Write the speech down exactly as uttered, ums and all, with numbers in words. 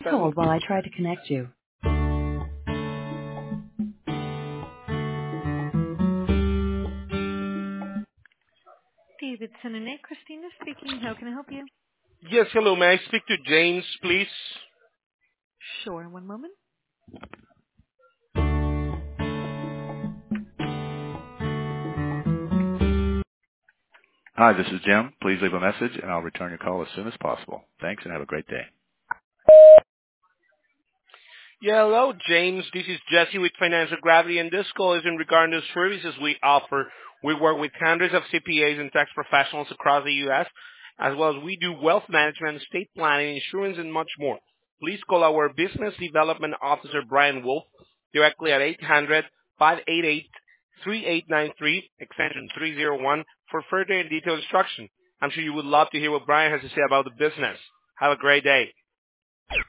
hold while I try to connect you. Davidson and Nick, Christina speaking. How can I help you? Yes, hello. May I speak to James, please? Sure, one moment. Hi, this is Jim. Please leave a message, and I'll return your call as soon as possible. Thanks, and have a great day. Yeah, hello, James. This is Jesse with Financial Gravity, and this call is in regard to services we offer. We work with hundreds of C P As and tax professionals across the U S, as well as we do wealth management, estate planning, insurance, and much more. Please call our Business Development Officer, Brian Wolf, directly at eight hundred, five eight eight, three eight nine three, extension three oh one, for further and detailed instruction. I'm sure you would love to hear what Brian has to say about the business. Have a great day.